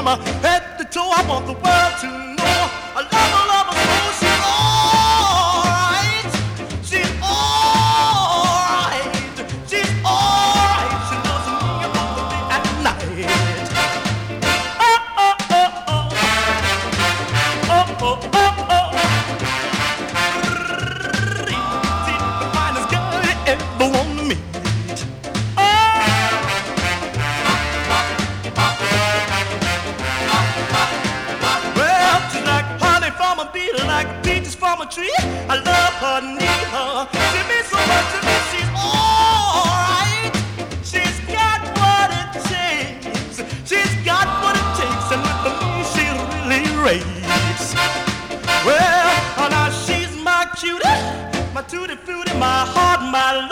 my head to toe. I want the world to know I love her, love her so. She's alright. She's alright. She's alright. She loves me both the day and night. Oh, oh, oh, oh. Oh, oh, oh, oh. She's the finest girl you ever want to meet. Like peaches from a tree, I love her, need her. She means so much to me. She's alright. She's got what it takes. She's got what it takes, and with me she really raves. Well, now she's my cutie, my tutti frutti, my heart, my